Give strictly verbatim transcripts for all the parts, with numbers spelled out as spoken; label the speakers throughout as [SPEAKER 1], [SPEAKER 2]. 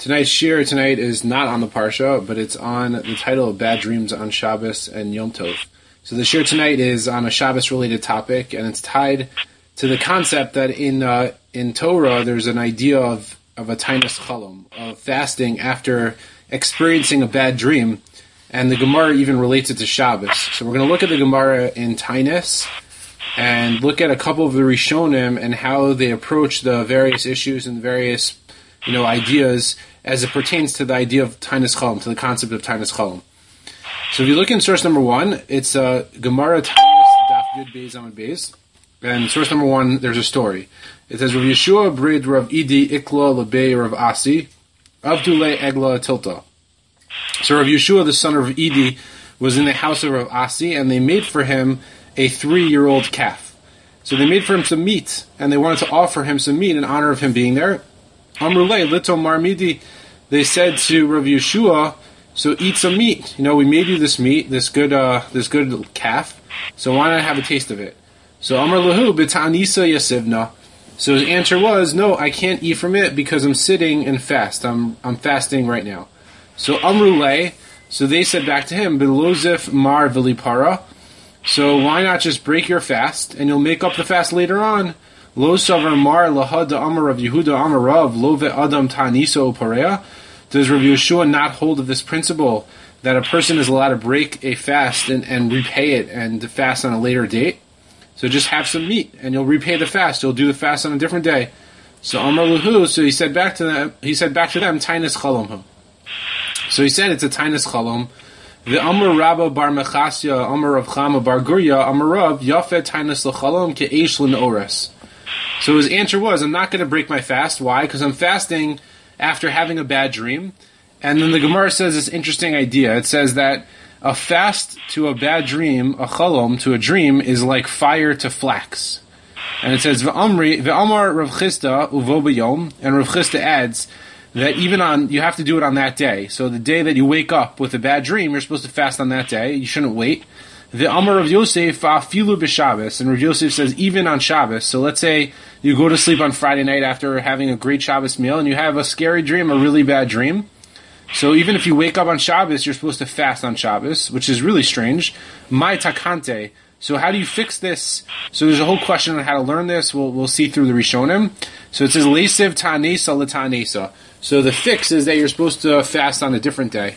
[SPEAKER 1] Tonight's shir tonight is not on the Parsha, but it's on the title of Bad Dreams on Shabbos and Yom Tov. So the shir tonight is on a Shabbos-related topic, and it's tied to the concept that in uh, in Torah there's an idea of, of a tainus chalom, of fasting after experiencing a bad dream, and the Gemara even relates it to Shabbos. So we're going to look at the Gemara in tainus and look at a couple of the Rishonim and how they approach the various issues and various you know, ideas as it pertains to the idea of tainus chalom, to the concept of tainus chalom. So if you look in source number one, it's uh, Gemara Tainus Daf Yud Beis Amud Beis, and source number one, there's a story. It says, Rav Yeshua brid Rav Idi Ikla Lebei Rav Asi, Avdule Egla Tilta. So Rav Yeshua, the son of Idi, was in the house of Rav Asi, and they made for him a three-year-old calf. So they made for him some meat, and they wanted to offer him some meat in honor of him being there. Amrulay Lito Marmidi, they said to Rav Yeshua, so eat some meat. You know, we made you this meat, this good, uh, this good calf. So why not have a taste of it? So Amar Lahu B'Ta'anisa Yasivna. So his answer was, no, I can't eat from it because I'm sitting and fast. I'm I'm fasting right now. So Amrulay, so they said back to him, B'Lozif Mar Vilipara. So why not just break your fast and you'll make up the fast later on? Lo savar mar lahada amar of Yehuda amar Rav lo ve'adam ta'aniso pareya. Does Rav Yeshua not hold of this principle that a person is allowed to break a fast and, and repay it and fast on a later date? So just have some meat and you'll repay the fast. You'll do the fast on a different day. So Amar Luhu, so he said back to them, he said back to them, tainus chalom. So he said it's a tainus chalom. The Amar Rabba bar Mechasya, Amar Rav Chama bar Gurya, Amar Rav Yafet tainus l'chalom ke'esh l'nores. So his answer was, I'm not going to break my fast. Why? Because I'm fasting after having a bad dream. And then the Gemara says this interesting idea. It says that a fast to a bad dream, a chalom, to a dream, is like fire to flax. And it says, V'amri, V'amar Rav Chisda uvo b'yom, and Rav Chisda adds that even on, you have to do it on that day. So the day that you wake up with a bad dream, you're supposed to fast on that day. You shouldn't wait. The Amar of Yosef afilu b'Shabbos, and Rav Yosef says even on Shabbos. So let's say you go to sleep on Friday night after having a great Shabbos meal, and you have a scary dream, a really bad dream. So even if you wake up on Shabbos, you're supposed to fast on Shabbos, which is really strange. Mai takante. So how do you fix this? So there's a whole question on how to learn this. We'll we'll see through the Rishonim. So it says leisev ta'anesa l'ta'anesa. So the fix is that you're supposed to fast on a different day.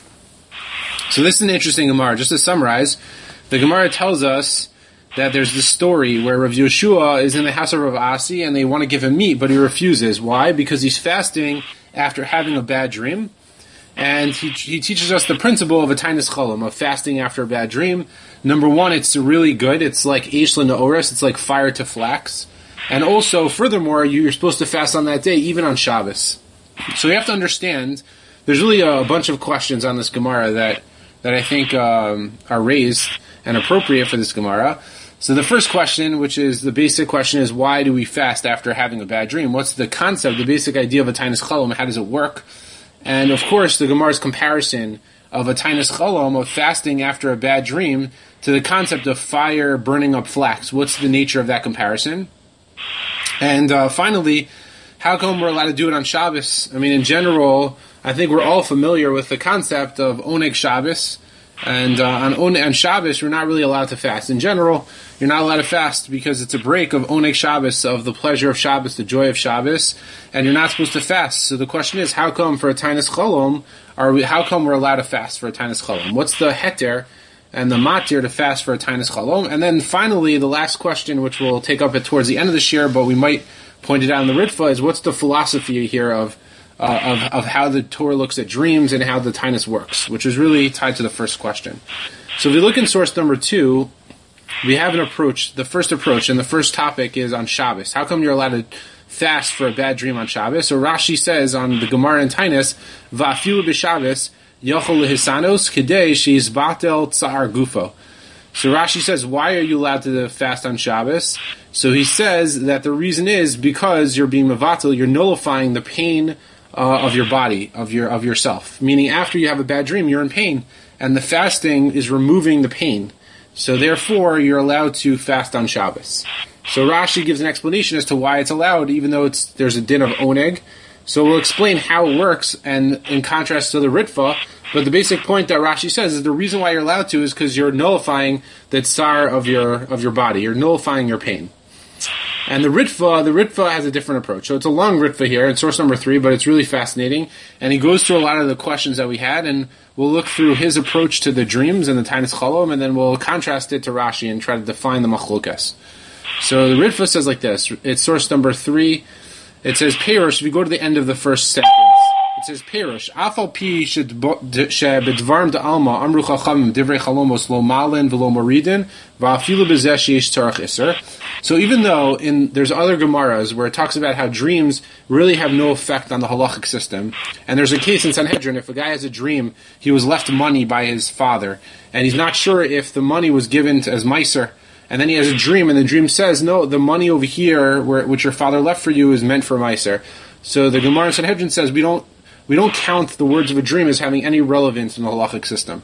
[SPEAKER 1] So this is an interesting Gemara. Just to summarize, the Gemara tells us that there's this story where Rav Yeshua is in the house of Rav Asi and they want to give him meat, but he refuses. Why? Because he's fasting after having a bad dream. And he, he teaches us the principle of a tainus chalom, of fasting after a bad dream. Number one, it's really good. It's like eish l'na'ores. It's like fire to flax. And also, furthermore, you're supposed to fast on that day, even on Shabbos. So you have to understand, there's really a bunch of questions on this Gemara that, that I think um, are raised and appropriate for this Gemara. So the first question, which is the basic question, is why do we fast after having a bad dream? What's the concept, the basic idea of a tainus chalom? How does it work? And of course, the Gemara's comparison of a tainus chalom, of fasting after a bad dream, to the concept of fire burning up flax. What's the nature of that comparison? And uh, finally, how come we're allowed to do it on Shabbos? I mean, in general, I think we're all familiar with the concept of Oneg Shabbos. And uh, on, on on Shabbos, you're not really allowed to fast. In general, you're not allowed to fast because it's a break of Oneg Shabbos, of the pleasure of Shabbos, the joy of Shabbos, and you're not supposed to fast. So the question is, how come for a tainus chalom, are we? How come we're allowed to fast for a tainus chalom? What's the heter and the matir to fast for a tainus chalom? And then finally, the last question, which we'll take up at towards the end of the shir, but we might point it out in the Ritva, is what's the philosophy here of Uh, of, of how the Torah looks at dreams and how the tainus works, which is really tied to the first question. So if we look in source number two, we have an approach, the first approach, and the first topic is on Shabbos. How come you're allowed to fast for a bad dream on Shabbos? So Rashi says on the Gemara in tainus, Va'afilu b'Shabbos, yochol lehisanos, kedei sheizbatel tsa'ar gufo. So Rashi says, why are you allowed to fast on Shabbos? So he says that the reason is because you're being mevatel, you're nullifying the pain Uh, of your body, of your of yourself. Meaning after you have a bad dream, you're in pain. And the fasting is removing the pain. So therefore, you're allowed to fast on Shabbos. So Rashi gives an explanation as to why it's allowed, even though it's there's a din of oneg. So we'll explain how it works, and in contrast to the Ritva. But the basic point that Rashi says is the reason why you're allowed to is because you're nullifying the tsar of your of your body. You're nullifying your pain. And the Ritva, the Ritva has a different approach. So it's a long Ritva here, it's source number three, but it's really fascinating. And he goes through a lot of the questions that we had, and we'll look through his approach to the dreams and the Tainis Chalom, and then we'll contrast it to Rashi and try to define the Machlokas. So the Ritva says like this. It's source number three. It says, Perush, if you go to the end of the first sentence, it says, Perush, Afal pi shebedvarm da'alma amru chachamim divrei chalomos lo malin v'lo moridin va'afilu bezeh sheyesh tzarach iser. So even though in there's other Gemaras where it talks about how dreams really have no effect on the halachic system, and there's a case in Sanhedrin, if a guy has a dream, he was left money by his father, and he's not sure if the money was given to, as meiser, and then he has a dream, and the dream says, no, the money over here, where, which your father left for you, is meant for meiser. So the Gemara in Sanhedrin says, we don't we don't count the words of a dream as having any relevance in the halachic system.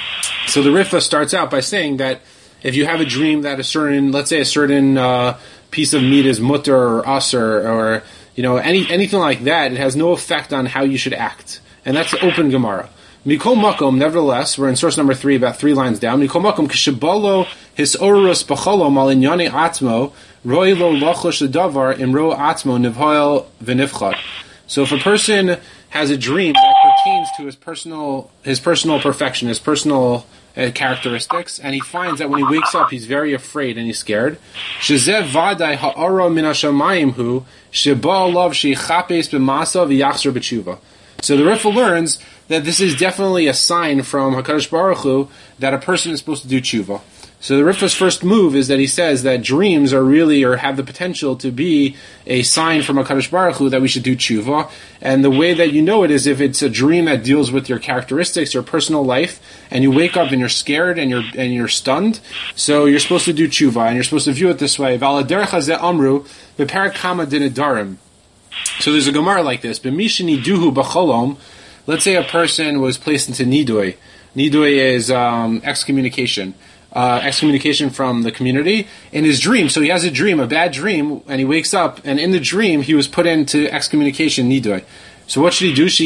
[SPEAKER 1] So the Ritva starts out by saying that if you have a dream that a certain, let's say a certain uh, piece of meat is mutter or asr, or you know any anything like that, it has no effect on how you should act, and that's the open Gemara. Mikol makom, nevertheless, we're in source number three, about three lines down. Mikol makom k'shebalo his orus b'cholom al inyane atmo roi lo lachosh ledavar imro atmo nivhoel v'nifchad. So if a person has a dream that pertains to his personal his personal perfection, his personal uh, characteristics, and he finds that when he wakes up, he's very afraid and he's scared. Shezev vadai ha'ara min hashamayim hu sheba alav sheichapes b'masa v'yachzer b'tshuva. So the Ritva learns that this is definitely a sign from HaKadosh Baruch Hu that a person is supposed to do tshuva. So the Ritva's first move is that he says that dreams are really, or have the potential to be, a sign from HaKadosh Baruch Hu that we should do tshuva. And the way that you know it is if it's a dream that deals with your characteristics, your personal life, and you wake up and you're scared and you're and you're stunned. So you're supposed to do tshuva, and you're supposed to view it this way. V'aladerech hazeh amru v'perak kama dinedarim. So there's a Gemara like this. B'mishini duhu b'cholom. Let's say a person was placed into nidui. Nidui is um, excommunication. Uh, excommunication from the community in his dream. So he has a dream, a bad dream, and he wakes up, and in the dream he was put into excommunication, nidui. So what should he do?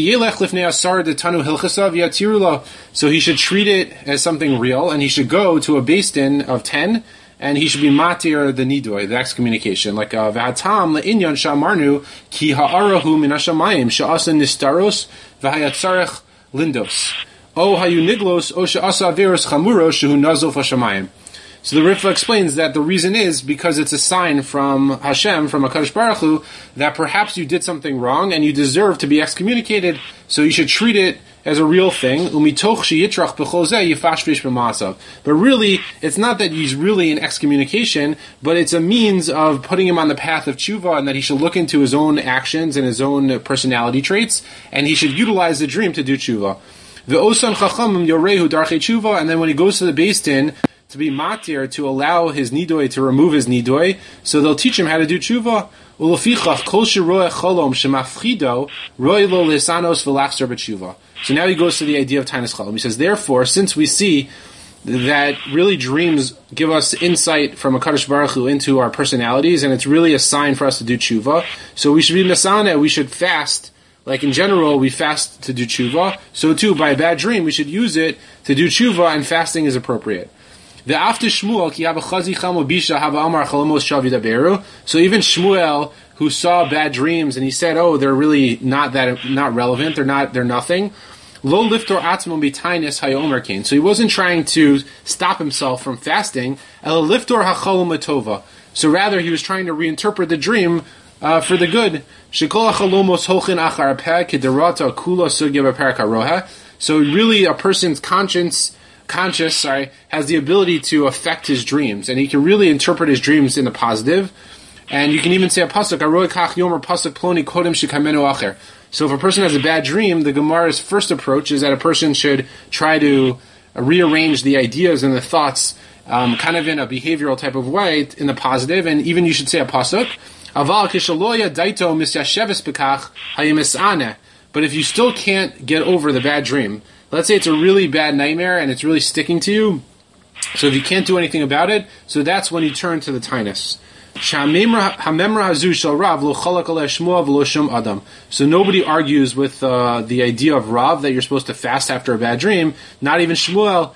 [SPEAKER 1] So he should treat it as something real, and he should go to a beis din of ten, and he should be matir the nidui, the excommunication. Like v'hatam le'inyan shamarnu ki ha'arahu min hashamayim she'asa nistaros v'hayatzarech lindos. O hayu niglos o she'asa averos chamuros shehu nazol fashamayim. So the Ritva explains that the reason is because it's a sign from Hashem, from HaKadosh Baruch Hu, that perhaps you did something wrong and you deserve to be excommunicated, so you should treat it as a real thing. Umitoch sheyitrach b'chol yifashvish b'masav. But really, it's not that he's really in excommunication, but it's a means of putting him on the path of tshuva, and that he should look into his own actions and his own personality traits, and he should utilize the dream to do tshuva. The osan chachamim yorehu darchei tshuva, and then when he goes to the beis din to be matir, to allow his nidoi, to remove his nidoi, so they'll teach him how to do tshuva. Ulefichach kol sheroeh cholom shemafchido roeh lo lesanos v'lachzer b'tshuva. So now he goes to the idea of Tainis Chalom. He says, therefore, since we see that really dreams give us insight from HaKadosh Baruch Hu into our personalities, and it's really a sign for us to do tshuva, so we should be mesana, we should fast. Like in general, we fast to do tshuva. So too, by a bad dream, we should use it to do tshuva, and fasting is appropriate. The after Shmuel, ki hava chazi chamo bisha hava amar chalamos shavi daberu. So even Shmuel, who saw bad dreams, and he said, "Oh, they're really not that not relevant. They're not. They're nothing." Lo liftor atzmon b'tainis hayomer kain. So he wasn't trying to stop himself from fasting. El liftor hachalom atova. So rather, he was trying to reinterpret the dream uh, for the good. Shekol hachalomos holchin achar peh kederata kula sugya b'perak haroha. So really, a person's conscience. conscious, sorry, has the ability to affect his dreams, and he can really interpret his dreams in the positive. And you can even say a pasuk, aroy kach yomer pasuk ploni kodem shikamenu acher. So if a person has a bad dream, the Gemara's first approach is that a person should try to rearrange the ideas and the thoughts, um, kind of in a behavioral type of way, in the positive, and even you should say a pasuk, aval kishaloya daito misyasheves bekach hayemisane. But if you still can't get over the bad dream, let's say it's a really bad nightmare and it's really sticking to you, so if you can't do anything about it, so that's when you turn to the Tainis. So nobody argues with uh, the idea of Rav that you're supposed to fast after a bad dream. Not even Shmuel.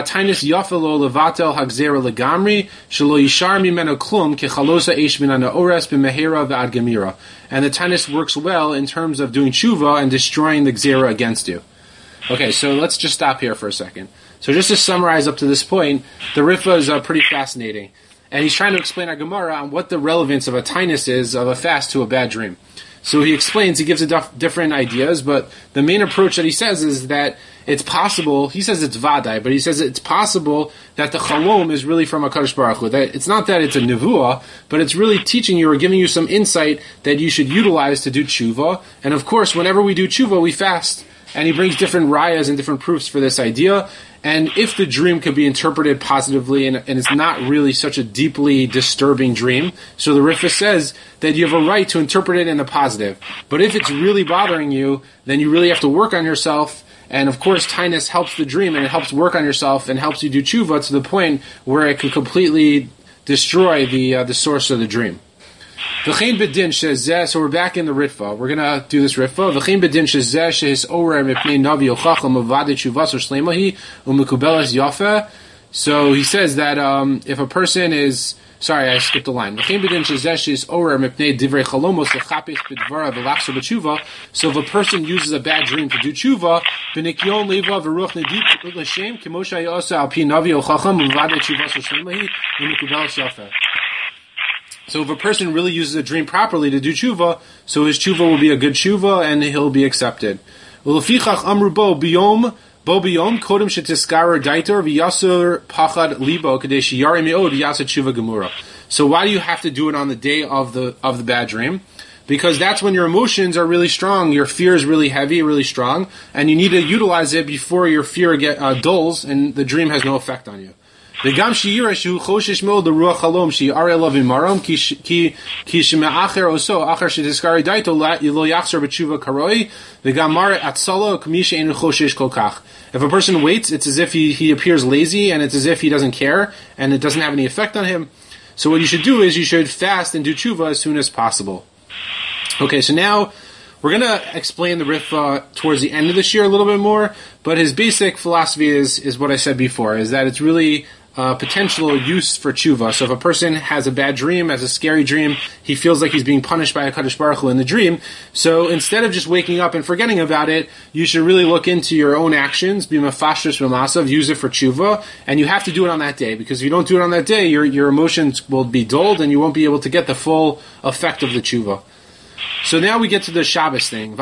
[SPEAKER 1] And the Tainus works well in terms of doing tshuva and destroying the gzera against you. Okay, so let's just stop here for a second. So just to summarize up to this point, the Ritva is uh, pretty fascinating. And he's trying to explain our Gemara on what the relevance of a tainus is of a fast to a bad dream. So he explains, he gives a dif- different ideas, but the main approach that he says is that it's possible, he says it's vadai, but he says it's possible that the chalom is really from HaKadosh Baruch Hu. That it's not that it's a nevuah, but it's really teaching you or giving you some insight that you should utilize to do tshuva. And of course, whenever we do tshuva, we fast. And he brings different rayas and different proofs for this idea. And if the dream could be interpreted positively and, and it's not really such a deeply disturbing dream, so the Riffa says that you have a right to interpret it in a positive. But if it's really bothering you, then you really have to work on yourself. And of course, tainus helps the dream and it helps work on yourself and helps you do tshuva to the point where it can completely destroy the uh, the source of the dream. So we're back in the Ritva. We're going to do this Ritva. So he says that um, if a person is... Sorry, I skipped a line. So if a person uses a bad dream to do tshuva, so if a person really uses a dream properly to do tshuva, so his tshuva will be a good tshuva and he'll be accepted. So why do you have to do it on the day of the of the bad dream? Because that's when your emotions are really strong, your fear is really heavy, really strong, and you need to utilize it before your fear get uh, dulls and the dream has no effect on you. וגם שיראה שהוא חושש מאוד לרוח חלום שיראה אליו ממרום כי שמאחר עושו אחר שתזכרי דייתו לא יחזור בתשובה כרוי וגם מראה עצלו כמי שאין חושש כל כך. If a person waits, it's as if he, he appears lazy and it's as if he doesn't care and it doesn't have any effect on him. So what you should do is you should fast and do tshuva as soon as possible. Okay, so now we're going to explain the Ritva towards the end of this year a little bit more, but his basic philosophy is is what I said before, is that it's really uh, potential use for tshuva. So if a person has a bad dream, has a scary dream, he feels like he's being punished by HaKadosh Baruch Hu in the dream. So instead of just waking up and forgetting about it, you should really look into your own actions, be mafashris b'masav, use it for tshuva, and you have to do it on that day, because if you don't do it on that day, your your emotions will be dulled and you won't be able to get the full effect of the tshuva. So now we get to the Shabbos thing.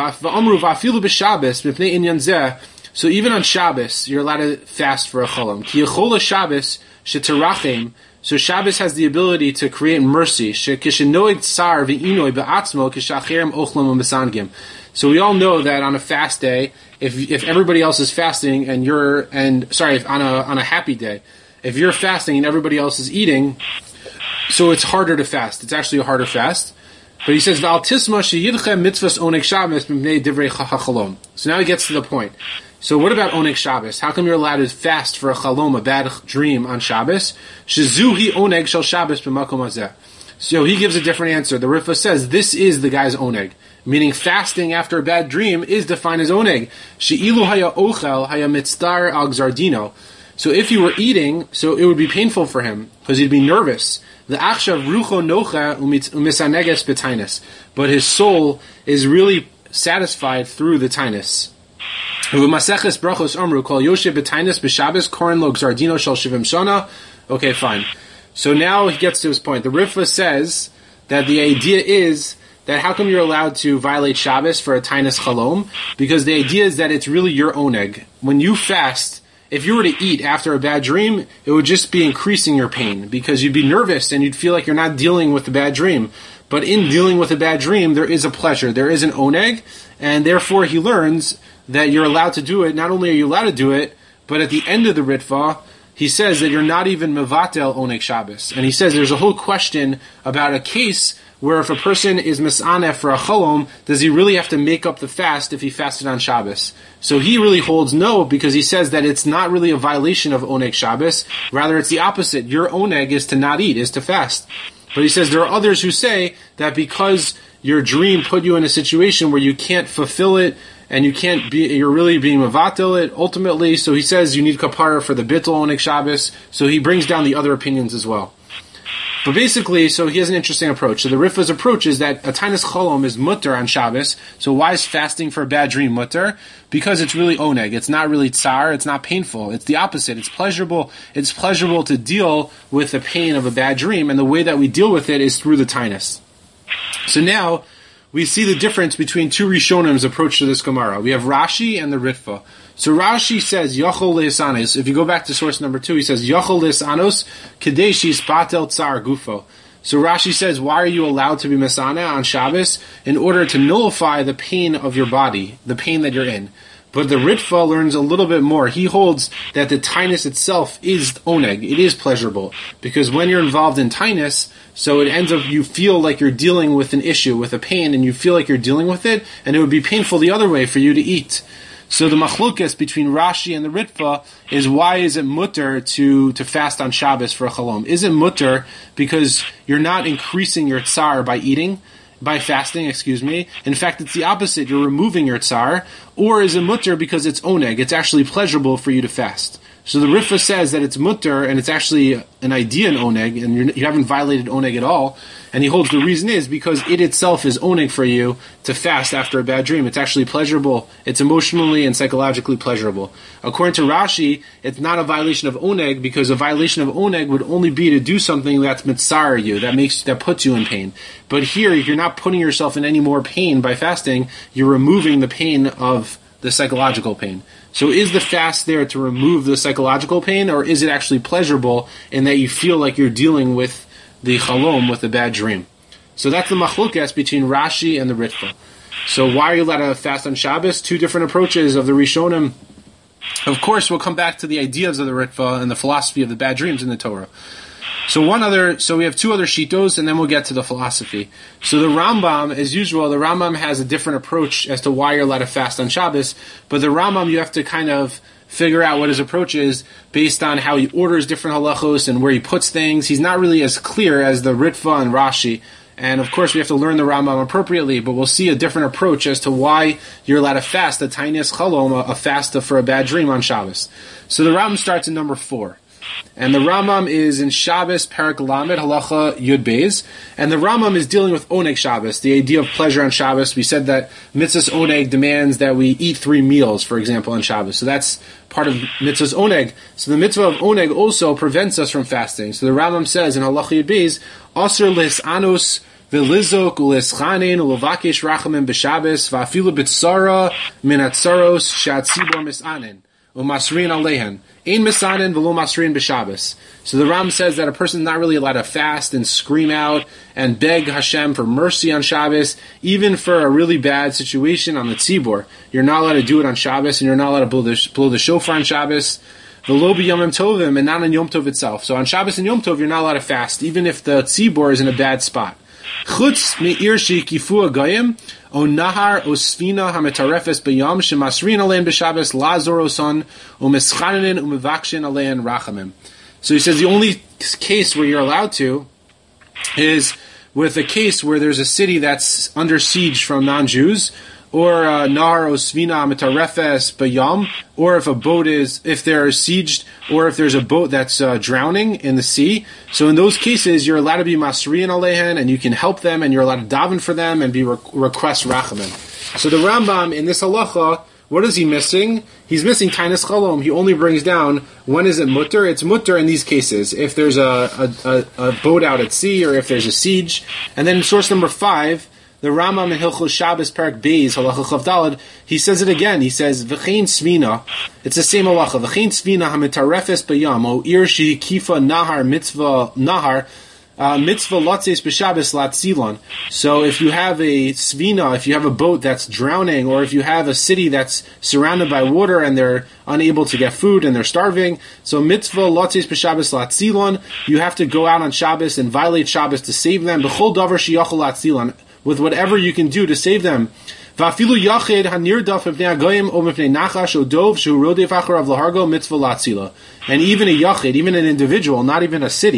[SPEAKER 1] So even on Shabbos, you're allowed to fast for a cholam. Ki yechola Shabbos sheterachem. So Shabbos has the ability to create mercy. Shekishenoid tsar v'inoi be'atzmo kishacherem ochlam u'mesangim. So we all know that on a fast day, if if everybody else is fasting and you're and sorry, if on a on a happy day, if you're fasting and everybody else is eating, so it's harder to fast. It's actually a harder fast. But he says, "V'al tisma sheyidchem mitzvahs oneg Shabbos b'mnei divrei chachalom." So now he gets to the point. So what about oneg Shabbos? How come you're allowed to fast for a chalom, a bad dream, on Shabbos? Shezuhi oneg shel Shabbos b'makom hazeh. So he gives a different answer. The Riffa says this is the guy's oneg, meaning fasting after a bad dream is defined as oneg. She'ilu haya ochel haya mitzdar al gzardino. So if you were eating, so it would be painful for him because he'd be nervous. The achshav rucho nocha umisaneges b'tainus, but his soul is really satisfied through the tainus. V'maseches brachos amru kol yoshe b'tainus b'shabbos koren lo gzardino shel shivim shana. Okay, fine. So now he gets to his point. The Riffa says that the idea is that how come you're allowed to violate Shabbos for a tainus chalom? Because the idea is that it's really your oneg. When you fast, if you were to eat after a bad dream, it would just be increasing your pain because you'd be nervous and you'd feel like you're not dealing with a bad dream. But in dealing with a bad dream, there is a pleasure. There is an oneg, and therefore he learns that you're allowed to do it. Not only are you allowed to do it, but at the end of the Ritva, he says that you're not even mevatel oneg Shabbos. And he says there's a whole question about a case where if a person is misaneh for a cholom, does he really have to make up the fast if he fasted on Shabbos? So he really holds no, because he says that it's not really a violation of oneg Shabbos. Rather, it's the opposite. Your oneg is to not eat, is to fast. But he says there are others who say that because your dream put you in a situation where you can't fulfill it, and you can't be, you're really being mevatel it ultimately. So he says you need kapara for the bittul oneg Shabbos. So he brings down the other opinions as well. But basically, so he has an interesting approach. So the Rifva's approach is that a tainis cholom is mutter on Shabbos. So why is fasting for a bad dream mutter? Because it's really oneg. It's not really tsar. It's not painful. It's the opposite. It's pleasurable. It's pleasurable to deal with the pain of a bad dream, and the way that we deal with it is through the tainis. So now we see the difference between two Rishonim's approach to this Gemara. We have Rashi and the Ritva. So Rashi says, Yochol le'esanos. If you go back to source number two, he says, Yochol le'esanos kadeshi spatel tsar gufo. So Rashi says, why are you allowed to be mesana on Shabbos? In order to nullify the pain of your body, the pain that you're in. But the Ritva learns a little bit more. He holds that the tainus itself is oneg. It is pleasurable. Because when you're involved in tainus, so it ends up, you feel like you're dealing with an issue, with a pain, and you feel like you're dealing with it, and it would be painful the other way for you to eat. So the machlukes between Rashi and the Ritva is, why is it mutter to, to fast on Shabbos for a chalom? Is it mutter because you're not increasing your tsar by eating? By fasting, excuse me. In fact, it's the opposite. You're removing your tsar. Or is it mutter because it's oneg? It's actually pleasurable for you to fast. So the Ritva says that it's mutter, and it's actually an idea in oneg, and you're, you haven't violated oneg at all. And he holds the reason is because it itself is oneg for you to fast after a bad dream. It's actually pleasurable. It's emotionally and psychologically pleasurable. According to Rashi, it's not a violation of oneg, because a violation of oneg would only be to do something that's mitzar you, that makes that puts you in pain. But here, you're not putting yourself in any more pain by fasting. You're removing the pain of the psychological pain. So is the fast there to remove the psychological pain, or is it actually pleasurable in that you feel like you're dealing with the chalom, with a bad dream? So that's the machlukes between Rashi and the Ritva. So why are you allowed to fast on Shabbos? Two different approaches of the Rishonim. Of course, we'll come back to the ideas of the Ritva and the philosophy of the bad dreams in the Torah. So one other, so we have two other shitos, and then we'll get to the philosophy. So the Rambam, as usual, the Rambam has a different approach as to why you're allowed to fast on Shabbos, but the Rambam, you have to kind of figure out what his approach is based on how he orders different halachos and where he puts things. He's not really as clear as the Ritva and Rashi, and of course we have to learn the Rambam appropriately, but we'll see a different approach as to why you're allowed to fast a tiniest chalom, a fast for a bad dream on Shabbos. So the Rambam starts in number four. And the Rambam is in Shabbos, Parak Lamed, Halacha Yud Beis. And the Rambam is dealing with Oneg Shabbos, the idea of pleasure on Shabbos. We said that Mitzvahs Oneg demands that we eat three meals, for example, on Shabbos. So that's part of Mitzvahs Oneg. So the Mitzvah of Oneg also prevents us from fasting. So the Rambam says in Halacha Yud Beis, Asr lis anus v'lizok u'lischanin u'levakesh rachamim b'Shabbos v'afilu b'tzara min atzaros she'atzibor misanin u'masrin alehen. Ein misanin v'lo masrin b'Shabbos. So the Ram says that a person is not really allowed to fast and scream out and beg Hashem for mercy on Shabbos, even for a really bad situation on the tzibor. You're not allowed to do it on Shabbos, and you're not allowed to blow the, blow the shofar on Shabbos. V'lo b'yomim tovim, and not on Yom Tov itself. So on Shabbos and Yom Tov, you're not allowed to fast, even if the tzibor is in a bad spot. Chutz me'ir she'kifu agayim, o nahar o sfina hametarefes b'yam shemasrin alein b'Shabbos lazor oson o mischanenin o mevakshin alein rachamim. So he says the only case where you're allowed to is with a case where there's a city that's under siege from non-Jews, or uh, nahar o sfina hametarefes b'yam, or if a boat is, if they're sieged, or if there's a boat that's uh, drowning in the sea. So in those cases, you're allowed to be masriyan alehen, and you can help them, and you're allowed to daven for them, and be re- request rachamim. So the Rambam, in this halacha, what is he missing? He's missing tainis chalom. He only brings down, when is it mutter? It's mutter in these cases, if there's a, a, a, a boat out at sea, or if there's a siege. And then source number five, the Rambam in Hilchos Shabbos Parak Beis Halacha Chav Daled, he says it again. He says V'chein Svina. It's the same halacha. V'chein Svina hamitarefes b'yam o ir shehi kifa nahar mitzvah nahar uh, mitzvah latzes b'Shabbos latzilon. So if you have a svina, if you have a boat that's drowning, or if you have a city that's surrounded by water and they're unable to get food and they're starving, so mitzvah latzes b'Shabbos latzilon, you have to go out on Shabbos and violate Shabbos to save them. B'chol davar sheyachol latzilon, with whatever you can do to save them. And even a yachid, even an individual, not even a city,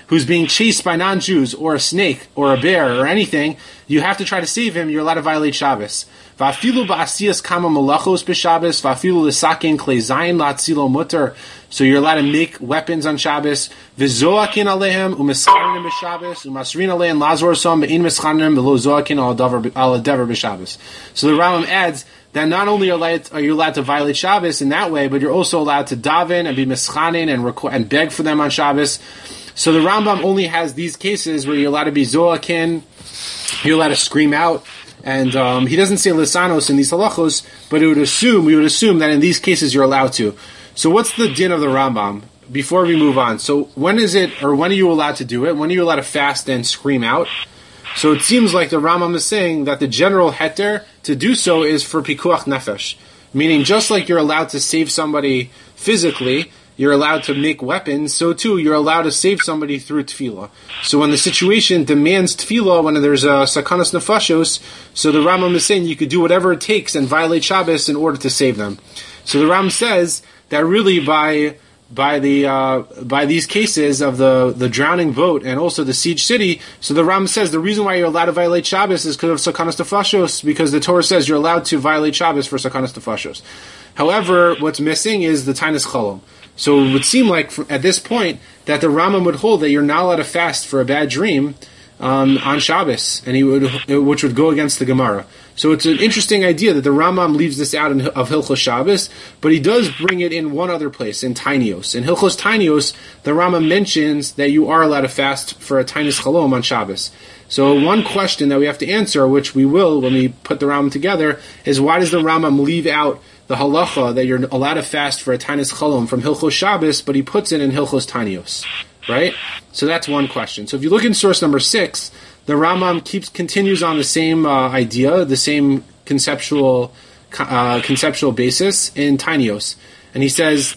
[SPEAKER 1] who's being chased by non-Jews, or a snake, or a bear, or anything, you have to try to save him, you're allowed to violate Shabbos. Va'afilu ba'asiyas kama malachos b'Shabbos, va'afilu l'saken klei zayin la'atzilo mutter. So you're allowed to make weapons on Shabbos. V'zoakin alehem u'mischanim b'Shabbos u'masrin alehem lazor som be'in mischanim v'lo zoakin al dever b'Shabbos. So the Rambam adds that not only are you allowed to violate Shabbos in that way, but you're also allowed to daven and be mischanin and requ- and beg for them on Shabbos. So the Rambam only has these cases where you're allowed to be zoakin, you're allowed to scream out. And um, he doesn't say lisanos in these halachos, but it would assume we would assume that in these cases you're allowed to. So what's the din of the Rambam? Before we move on, so when is it, or when are you allowed to do it? When are you allowed to fast and scream out? So it seems like the Rambam is saying that the general heter to do so is for pikuach nefesh, meaning just like you're allowed to save somebody physically, you're allowed to make weapons, so too you're allowed to save somebody through tefillah. So when the situation demands tefillah, when there's a sakanas nefashos, so the Rambam is saying you could do whatever it takes and violate Shabbos in order to save them. So the Rambam says that really by by the uh, by these cases of the, the drowning boat and also the siege city, so the Rambam says the reason why you're allowed to violate Shabbos is because of sakanas nefashos, because the Torah says you're allowed to violate Shabbos for sakanas nefashos. However, what's missing is the tainis chalom. So it would seem like at this point that the Rambam would hold that you're not allowed to fast for a bad dream um, on Shabbos, and he would, which would go against the Gemara. So it's an interesting idea that the Rambam leaves this out in, of Hilchos Shabbos, but he does bring it in one other place, in Tainios. In Hilchos Tainios, the Rambam mentions that you are allowed to fast for a Tainis Chalom on Shabbos. So one question that we have to answer, which we will when we put the Rambam together, is why does the Rambam leave out the halacha that you're allowed to fast for a Tainis Chalom from Hilchos Shabbos, but he puts it in Hilchos Tainios, right? So that's one question. So if you look in source number six, the Rambam keeps continues on the same uh, idea, the same conceptual uh, conceptual basis in Tainios, and he says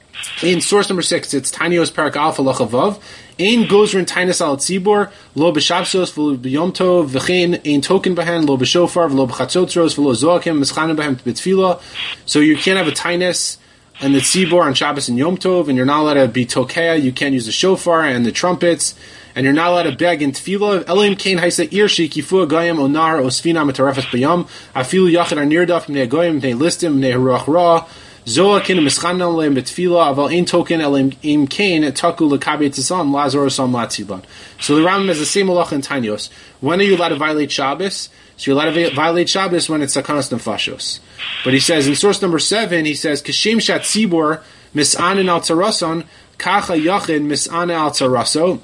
[SPEAKER 1] in source number six, it's Tainios Parak Alpha Lachavav. Ein gozrin tainis al tzibor lo b'shabsos v'lo b'yom tov v'chein ein token b'hen lo b'shofar v'lo b'chatzotzros v'lo zoakim mischanim b'hem b'tfila. So you can't have a tainis and the tzibor on Shabbos and Yom Tov, and you're not allowed to be tokea. You can't use the shofar and the trumpets, and you're not allowed to beg in tefillah. Elim kain haisa ir shekifu agayim onar osfina metarafas b'yom afilu yachid ar nirdaf mnei agayim mnei listim mnei haruach ra. Zoakin mischanam leim betfila aval ein token elim im kain taku lekabe tzam lazor sam latzilan. So the Rambam has the same halacha in Tainios. When are you allowed to violate Shabbos? So you're allowed to violate Shabbos when it's sakanas nefashos. But he says in source number seven, he says kashem shat tzibor misanin al tzarason kacha yachid misanin al tzaraso.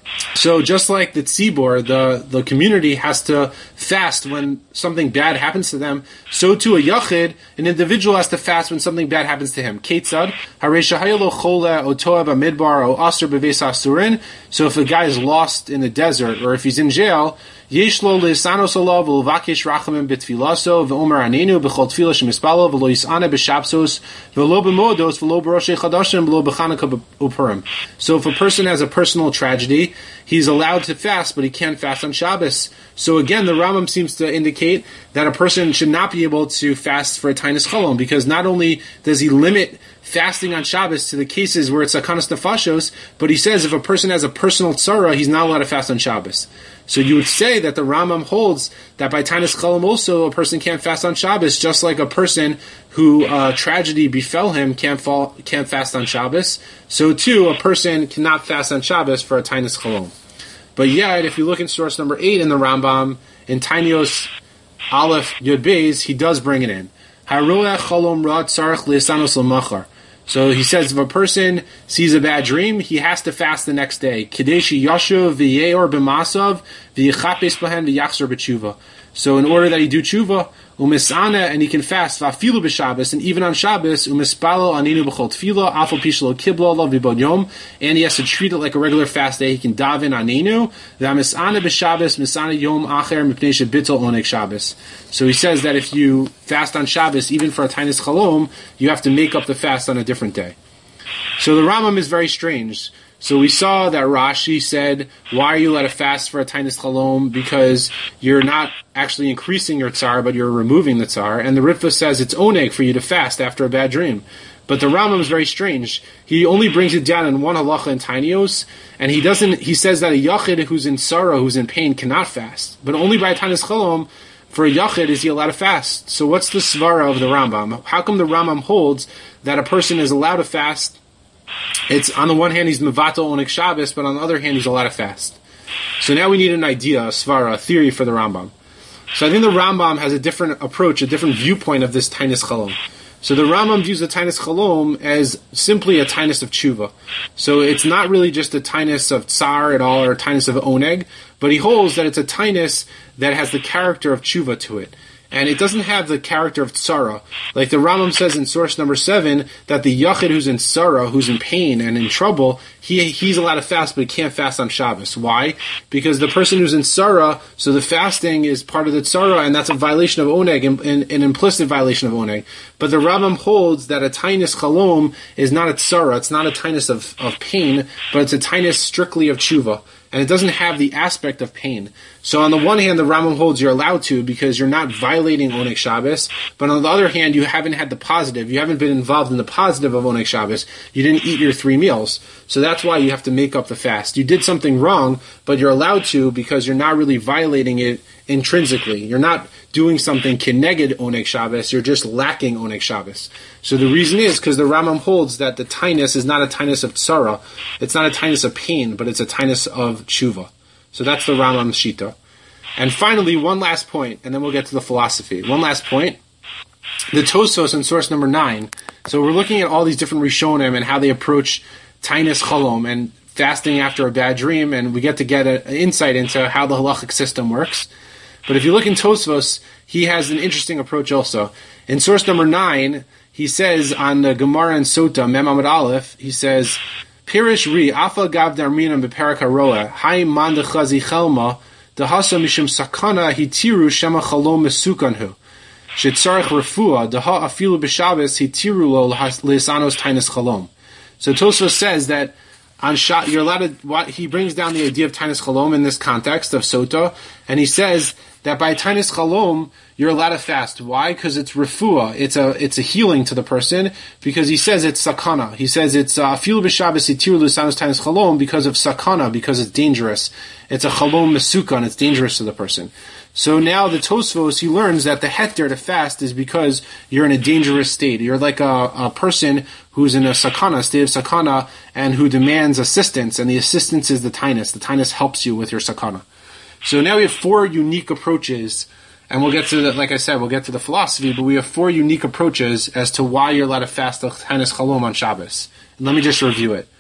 [SPEAKER 1] So just like the tzibor, the, the community has to fast when something bad happens to them, so too a yachid, an individual has to fast when something bad happens to him. Ketzad, haresha hayalo chole o toav amidbar o aser beves asurin. So if a guy is lost in the desert, or if he's in jail, yeshlo leisanos olav ulvakish rachamim betfilaso ve'omer anenu b'chol tefila shemispalo v'lo yisane b'shapsos v'lo b'modos v'lo b'roshei chadashim v'lo b'chanukah upurim. So if a person has a personal tragedy, he's allowed to fast, but he can't fast on Shabbos. So again, the Rambam seems to indicate that a person should not be able to fast for a Tainis Chalom, because not only does he limit fasting on Shabbos to the cases where it's sakanas nefashos, but he says if a person has a personal tzara, he's not allowed to fast on Shabbos. So you would say that the Rambam holds that by Tainis Chalom also a person can't fast on Shabbos, just like a person who uh, tragedy befell him can't fall, can't fast on Shabbos. So too, a person cannot fast on Shabbos for a Tainis Chalom. But yet, if you look in source number eight in the Rambam, in Tainios Aleph Yud Beis, he does bring it in. Haroeh chalom ra tzarich leisanos l'machar. So he says if a person sees a bad dream, he has to fast the next day. Kadeshi yashuv v'yeor b'masav v'yichapes b'hen v'yachzor b'tshuva. So in order that he do tshuva, umisana, and he can fast v'afilu b'Shabbos, and even on Shabbos, umispalo aninu b'chol tefila, afal pishlo kiblo lo v'bod yom, and he has to treat it like a regular fast day. He can daven aninu, v'amisana b'Shabbos, misana yom acher mipnei shebitel onek Shabbos. So he says that if you fast on Shabbos, even for a Tainis Chalom, you have to make up the fast on a different day. So the Rambam is very strange. So we saw that Rashi said, why are you allowed to fast for a Tainis Chalom? Because you're not actually increasing your tsar, but you're removing the tsar. And the Ritva says it's oneg for you to fast after a bad dream. But the Rambam is very strange. He only brings it down in one halacha in Tainios, and he doesn't. He says that a yachid who's in sorrow, who's in pain, cannot fast, but only by Tainis Chalom for a yachid is he allowed to fast. So what's the svara of the Rambam? How come the Rambam holds that a person is allowed to fast? It's on the one hand he's mevatel onik Shabbos, but on the other hand he's allowed to fast. So now we need an idea, a svara, a theory for the Rambam. So I think the Rambam has a different approach, a different viewpoint of this Tainis Chalom. So the Rambam views the Tainis Chalom as simply a Tainis of Tshuva. So it's not really just a Tainis of Tsar at all, or a Tainis of Oneg, but he holds that it's a Tainis that has the character of Tshuva to it. And it doesn't have the character of Tsara. Like the Rambam says in source number seven, that the Yachid who's in Tsara, who's in pain and in trouble, he he's allowed to fast, but he can't fast on Shabbos. Why? Because the person who's in Tsara, so the fasting is part of the Tsara, and that's a violation of Oneg, an, an implicit violation of Oneg. But the Rambam holds that a Tainis Chalom is not a Tsara, it's not a Tainis of, of pain, but it's a Tainis strictly of Tshuva. And it doesn't have the aspect of pain. So on the one hand, the Rambam holds you're allowed to because you're not violating Oneg Shabbos, but on the other hand, you haven't had the positive. You haven't been involved in the positive of Oneg Shabbos. You didn't eat your three meals. So that's why you have to make up the fast. You did something wrong, but you're allowed to because you're not really violating it intrinsically. You're not doing something keneged Oneg Shabbos, you're just lacking Oneg Shabbos. So the reason is because the Rambam holds that the Tainis is not a Tainis of Tsara, it's not a Tainis of pain, but it's a Tainis of Tshuva. So that's the Rambam's Shita. And finally, one last point, and then we'll get to the philosophy. One last point. The Tosfos in source number nine. So we're looking at all these different Rishonim and how they approach Tainis Chalom and fasting after a bad dream, and we get to get an insight into how the halachic system works. But if you look in Tosfos, he has an interesting approach also. In source number nine, he says on the Gemara and Sota, Mem Amud Aleph, he says, Pirish ri, afa gav darminam beperak haroa, hai man dechazi chelma, dehasa mishum sakana hitiru shema chalom mesukanhu. Shetzarech refua, deha afilu b'Shabbos hitiru lo lesanos tainis chalom. So Tosfos says that on Shabbat, you're allowed to, what, he brings down the idea of Tainis Chalom in this context of Sota, and he says that by Tainis Chalom, you're allowed to fast. Why? Because it's refuah. It's a, it's a healing to the person, because he says it's sakana. He says it's, afilu b'Shabbos itir lusanos Tainis Chalom because of sakana, because it's dangerous. It's a chalom mesukan, it's dangerous to the person. So now the Tosfos, he learns that the heter to fast is because you're in a dangerous state. You're like a, a person who's in a sakana, a state of sakana, and who demands assistance, and the assistance is the tainus. The tainus helps you with your sakana. So now we have four unique approaches, and we'll get to the, like I said, we'll get to the philosophy, but we have four unique approaches as to why you're allowed to fast the tainus chalom on Shabbos. And let me just review it.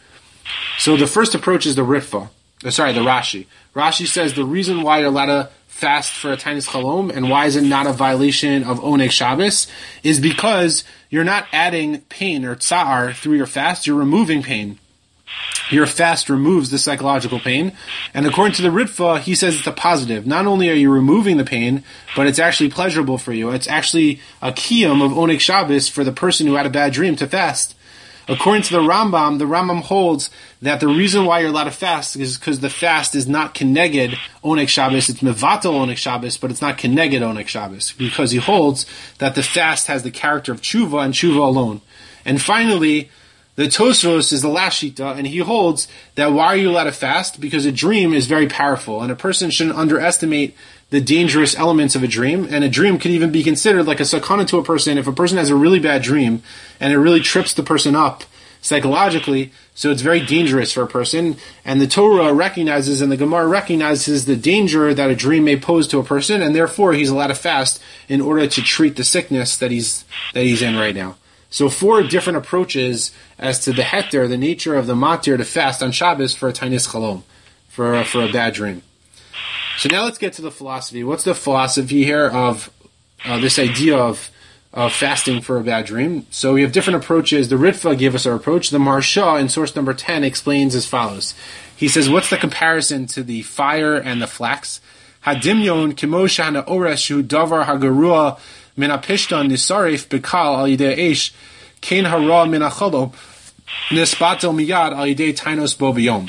[SPEAKER 1] So the first approach is the Ritva. Uh, sorry, the Rashi. Rashi says the reason why you're allowed to fast for a Tainis Chalom, and why is it not a violation of Oneg Shabbos, is because you're not adding pain or tsa'ar through your fast, you're removing pain. Your fast removes the psychological pain, and according to the Ritva, he says it's a positive. Not only are you removing the pain, but it's actually pleasurable for you. It's actually a kiyum of Oneg Shabbos for the person who had a bad dream to fast. According to the Rambam, the Rambam holds that the reason why you're allowed to fast is because the fast is not keneged Oneg Shabbos, it's mevatel Oneg Shabbos, but it's not keneged Oneg Shabbos, because he holds that the fast has the character of tshuva and tshuva alone. And finally, the Tosfos is the last shita, and he holds that why are you allowed to fast? Because a dream is very powerful, and a person shouldn't underestimate the dangerous elements of a dream, and a dream could even be considered like a sakana to a person. If a person has a really bad dream, and it really trips the person up psychologically, so it's very dangerous for a person, and the Torah recognizes, and the Gemara recognizes the danger that a dream may pose to a person, and therefore he's allowed to fast in order to treat the sickness that he's that he's in right now. So four different approaches as to the heter, the nature of the matir to fast on Shabbos for a tainis chalom, for, for a bad dream. So now let's get to the philosophy. What's the philosophy here of uh, this idea of, of fasting for a bad dream? So we have different approaches. The Ritva gave us our approach. The Maharsha in source number ten explains as follows. He says, what's the comparison to the fire and the flax? Hadimyon kimosha hana oreshu davar hagarua min apishtan nisarif bekal al yidei eish kain hara min achalo nisbatel miyad al yidei tainos bo b'yom.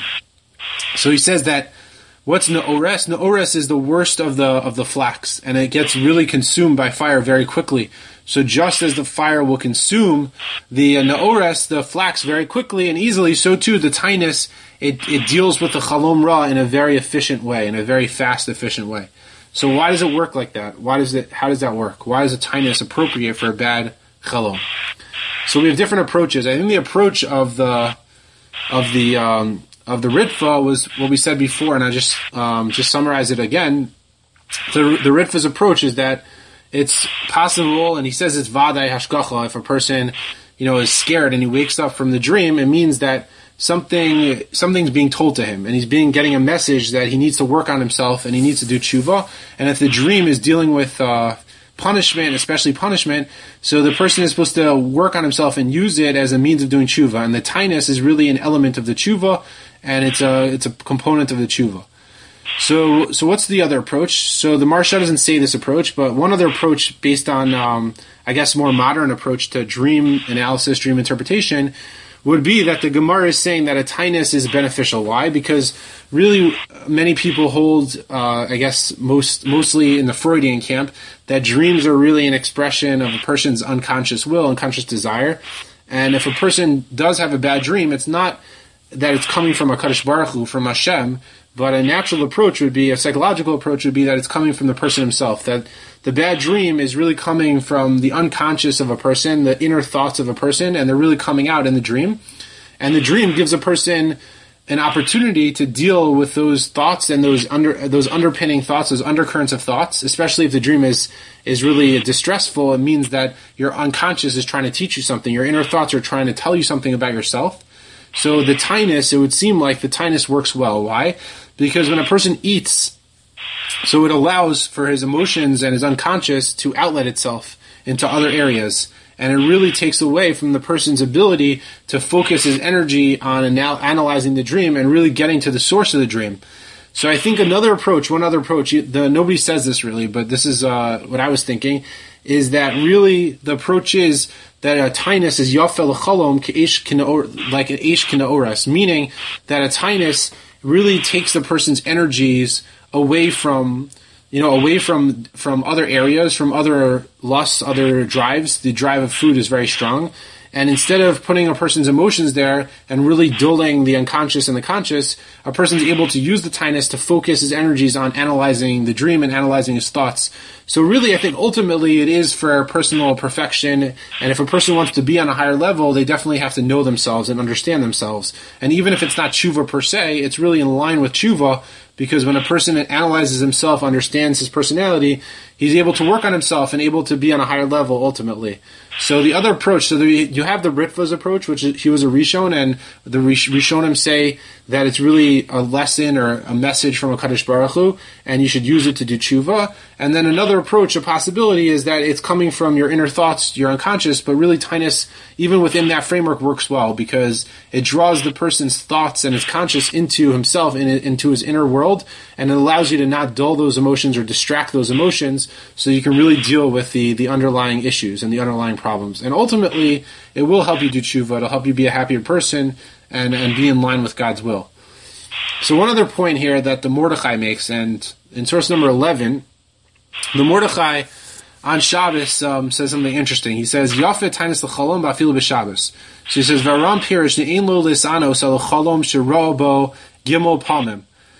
[SPEAKER 1] So he says that what's Na'ores? Na'ores is the worst of the of the flax, and it gets really consumed by fire very quickly. So just as the fire will consume the uh, Naores, the flax, very quickly and easily, so too the Tainus, it, it deals with the Chalom Ra in a very efficient way, in a very fast, efficient way. So why does it work like that? Why does it? How does that work? Why is a Tainus appropriate for a bad Chalom? So we have different approaches. I think the approach of the of the um, of the Ritva was what we said before, and I just um, just summarize it again. The the Ritva's approach is that it's possible, and he says it's Vadai Hashgacha. If a person, you know, is scared and he wakes up from the dream, it means that something something's being told to him, and he's being getting a message that he needs to work on himself and he needs to do tshuva. And if the dream is dealing with uh, punishment, especially punishment, so the person is supposed to work on himself and use it as a means of doing tshuva. And the tainus is really an element of the tshuva, and it's a it's a component of the tshuva. So, so what's the other approach? So the Maharsha doesn't say this approach, but one other approach based on, um, I guess, more modern approach to dream analysis, dream interpretation, would be that the Gemara is saying that a tainus is beneficial. Why? Because really many people hold, uh, I guess, most mostly in the Freudian camp, that dreams are really an expression of a person's unconscious will, unconscious desire. And if a person does have a bad dream, it's not that it's coming from HaKadosh Baruch Hu, from Hashem, but a natural approach would be, a psychological approach would be that it's coming from the person himself, that the bad dream is really coming from the unconscious of a person, the inner thoughts of a person, and they're really coming out in the dream. And the dream gives a person an opportunity to deal with those thoughts and those under those underpinning thoughts, those undercurrents of thoughts, especially if the dream is is really distressful. It means that your unconscious is trying to teach you something. Your inner thoughts are trying to tell you something about yourself. So the tainus, it would seem like the tainus works well. Why? Because when a person eats, so it allows for his emotions and his unconscious to outlet itself into other areas. And it really takes away from the person's ability to focus his energy on anal- analyzing the dream and really getting to the source of the dream. So I think another approach, one other approach, the, nobody says this really, but this is uh, what I was thinking, is that really the approach is that a tainus is yafel chalom like an eish kinaoras, meaning that a tainus really takes the person's energies away from, you know, away from from other areas, from other lusts, other drives. The drive of food is very strong. And instead of putting a person's emotions there and really dulling the unconscious and the conscious, a person's able to use the tainus to focus his energies on analyzing the dream and analyzing his thoughts. So really, I think ultimately it is for personal perfection. And if a person wants to be on a higher level, they definitely have to know themselves and understand themselves. And even if it's not tshuva per se, it's really in line with tshuva, because when a person analyzes himself, understands his personality, he's able to work on himself and able to be on a higher level ultimately. So the other approach, so the, you have the Ritva's approach, which is, he was a Rishon, and the Rishonim say that it's really a lesson or a message from HaKadosh Baruch Hu, and you should use it to do tshuva. And then another approach, a possibility, is that it's coming from your inner thoughts, your unconscious, but really tainus, even within that framework, works well, because it draws the person's thoughts and his conscious into himself, in, into his inner world, and it allows you to not dull those emotions or distract those emotions, so you can really deal with the, the underlying issues and the underlying problems. And ultimately, it will help you do tshuva, it'll help you be a happier person, and, and be in line with God's will. So one other point here that the Mordechai makes, and in source number eleven, the Mordechai on Shabbos um, says something interesting. He says, Yafet tainus l'chalom ba'afilu b'Shabbos. So he says, Varam pirish ne'ein lo lisanos al chalom shiro bo gimel palmim.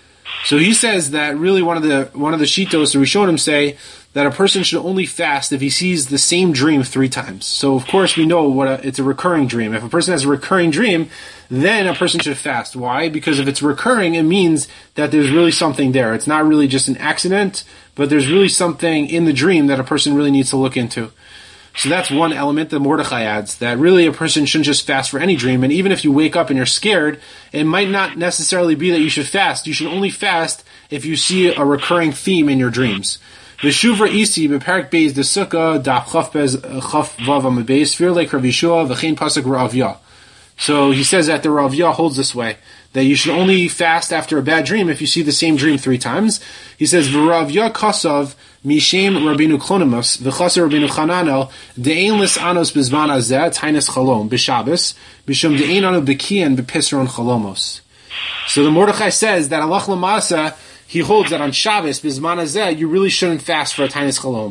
[SPEAKER 1] So he says that really one of the one of the shitos, the Rishonim say that a person should only fast if he sees the same dream three times. So of course we know what a, it's a recurring dream. If a person has a recurring dream, then a person should fast. Why? Because if it's recurring, it means that there's really something there. It's not really just an accident, but there's really something in the dream that a person really needs to look into. So that's one element that Mordechai adds, that really a person shouldn't just fast for any dream. And even if you wake up and you're scared, it might not necessarily be that you should fast. You should only fast if you see a recurring theme in your dreams. V'shuvra isi b'parak beis de sukkah daf chaf bez chaf vav amabeis fear like Rav Yeshua v'chein pasuk Ravya. So he says that the Ravya holds this way, that you should only fast after a bad dream if you see the same dream three times. He says v'Ravya kasav mishem Rabbeinu Klonimus v'chaser Rabbeinu Chananel de'ein lis anos bezman azeh tainus chalom b'Shabbos b'shum de'ein anu b'kiyan b'pisron chalomos. So the Mordechai says that alach l'masa, he holds that on Shabbos, Bizman Hazeh, you really shouldn't fast for a tainus chalom.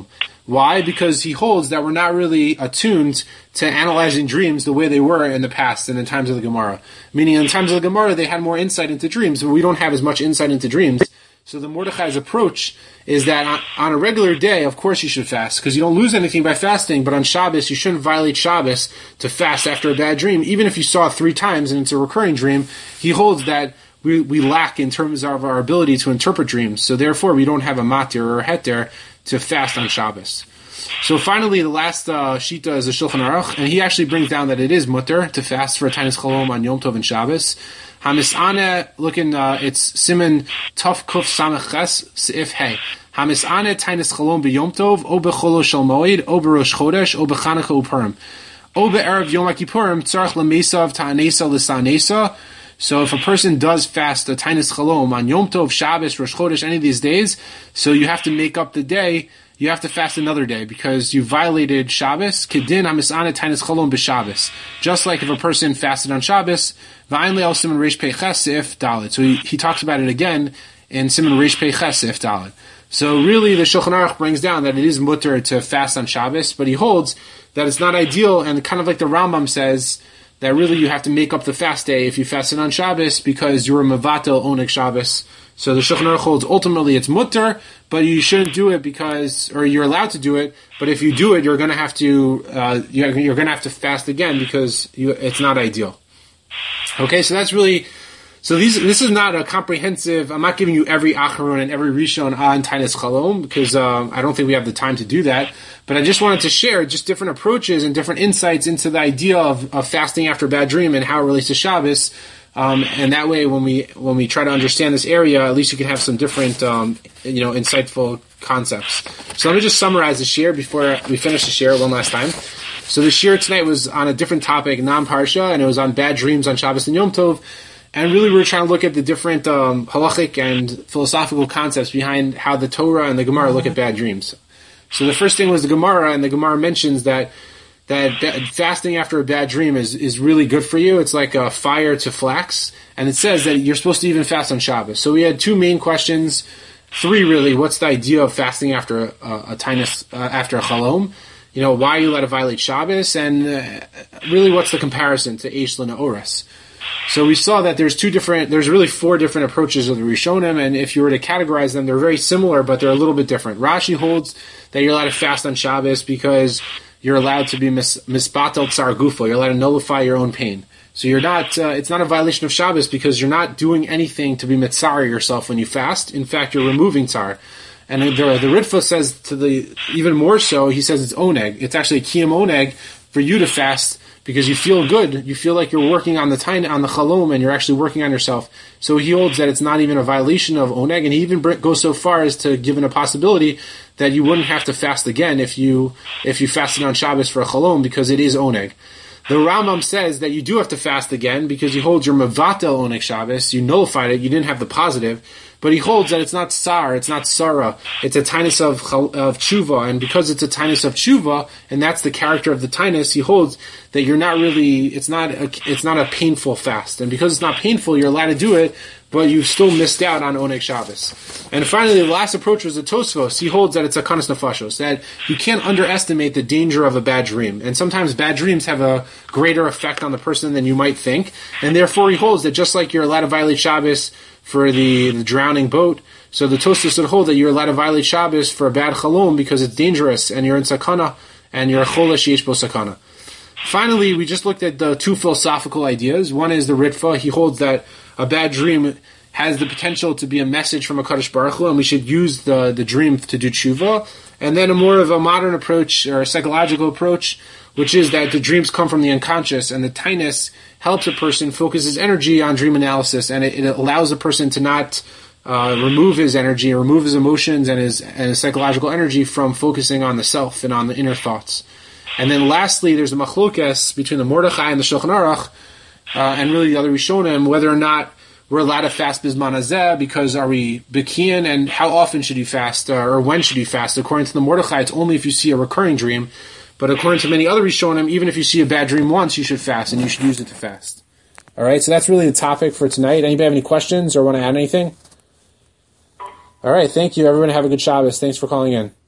[SPEAKER 1] Why? Because he holds that we're not really attuned to analyzing dreams the way they were in the past and in times of the Gemara. Meaning in times of the Gemara, they had more insight into dreams, but we don't have as much insight into dreams. So the Mordechai's approach is that on, on a regular day, of course you should fast, because you don't lose anything by fasting, but on Shabbos, you shouldn't violate Shabbos to fast after a bad dream. Even if you saw it three times and it's a recurring dream, he holds that we, we lack in terms of our ability to interpret dreams. So therefore, we don't have a matir or a heter to fast on Shabbos. So finally, the last uh, shita is the Shulchan Aruch, and he actually brings down that it is mutter to fast for a Tainis Chalom on Yom Tov and Shabbos. Hamisane, looking, uh, it's Siman Tov Kuf Samach Ches Seif Hey. Hamisane Tainis Chalom b'Yom Tov, o b'Cholo Shel Moed, o b'Rosh Chodesh, o b'Chanukah u'Purim. O b'Erev Yom HaKippurim, tzarech l'mesav ta'anesa l'sanesa. So if a person does fast a Tainis Chalom on Yom Tov, Shabbos, Rosh Chodesh, any of these days, so you have to make up the day, you have to fast another day because you violated Shabbos. Kedin hamisane tainis chalom b'Shabbos. Just like if a person fasted on Shabbos, v'ayin le'al siman reish pei ches seif dalet. So he, he talks about it again in siman reish pei ches seif dalet. So really, the Shulchan Aruch brings down that it is mutter to fast on Shabbos, but he holds that it's not ideal, and kind of like the Rambam says that really you have to make up the fast day if you fasted on Shabbos because you're a mevatel oneg Shabbos. So the Shulchan Aruch holds ultimately it's mutter, but you shouldn't do it because, or you're allowed to do it, but if you do it, you're going to have to, uh, you're going to have to fast again because you, it's not ideal. Okay, so that's really, so these, this is not a comprehensive, I'm not giving you every Acharon and every Rishon on Tainis Chalom because um, I don't think we have the time to do that, but I just wanted to share just different approaches and different insights into the idea of, of fasting after a bad dream and how it relates to Shabbos. Um, and that way, when we when we try to understand this area, at least you can have some different, um, you know, insightful concepts. So let me just summarize the shir before we finish the shir one last time. So the shir tonight was on a different topic, non-parsha, and it was on bad dreams on Shabbos and Yom Tov. And really, we were trying to look at the different um, halachic and philosophical concepts behind how the Torah and the Gemara look at bad dreams. So the first thing was the Gemara, and the Gemara mentions that. That, that fasting after a bad dream is, is really good for you. It's like a fire to flax. And it says that you're supposed to even fast on Shabbos. So we had two main questions. Three, really. What's the idea of fasting after a, a tainus, uh, after a chalom? You know, why are you allowed to violate Shabbos? And uh, really, what's the comparison to Eish L'Na'oras? So we saw that there's two different, there's really four different approaches of the Rishonim, and if you were to categorize them, they're very similar, but they're a little bit different. Rashi holds that you're allowed to fast on Shabbos because you're allowed to be mis- misbatel tsar gufo. You're allowed to nullify your own pain. So you're not, uh, it's not a violation of Shabbos because you're not doing anything to be mitzar yourself when you fast. In fact, you're removing tsar. And the, the Ritva says to the, even more so, he says it's oneg. It's actually a kiyam oneg for you to fast because you feel good. You feel like you're working on the tain, on the chalom, and you're actually working on yourself. So he holds that it's not even a violation of oneg, and he even goes so far as to give it a possibility that you wouldn't have to fast again if you if you fasted on Shabbos for a chalom because it is oneg. The Rambam says that you do have to fast again because he holds your mevatel oneg Shabbos. You nullified it. You didn't have the positive. But he holds that it's not sar, it's not sara, it's a tainus of, of tshuva, and because it's a tainus of tshuva, and that's the character of the tainus, he holds that you're not really, it's not a, it's not a painful fast. And because it's not painful, you're allowed to do it, but you still missed out on Oneg Shabbos. And finally, the last approach was the Tosfos. He holds that it's a kanas nefashos, that you can't underestimate the danger of a bad dream. And sometimes bad dreams have a greater effect on the person than you might think, and therefore he holds that just like you're allowed to violate Shabbos for the, the drowning boat, so the Tosfos would hold that you're allowed to violate Shabbos for a bad chalom because it's dangerous and you're in sakana and you're a chola sheyesh bo sakana. Finally, we just looked at the two philosophical ideas. One is the Ritva. He holds that a bad dream has the potential to be a message from HaKadosh Baruch Hu, and we should use the, the dream to do tshuva. And then a more of a modern approach, or a psychological approach, which is that the dreams come from the unconscious, and the tainus helps a person focus his energy on dream analysis, and it, it allows a person to not uh, remove his energy, remove his emotions and his, and his psychological energy from focusing on the self and on the inner thoughts. And then lastly, there's a machlokes between the Mordechai and the Shulchan Aruch, uh, and really the other Rishonim, whether or not we're allowed to fast bizman hazeh, because are we bekian, and how often should you fast, uh, or when should you fast? According to the Mordechai, it's only if you see a recurring dream. But according to many other Rishonim, even if you see a bad dream once, you should fast, and you should use it to fast. All right, so that's really the topic for tonight. Anybody have any questions or want to add anything? All right, thank you. Everyone have a good Shabbos. Thanks for calling in.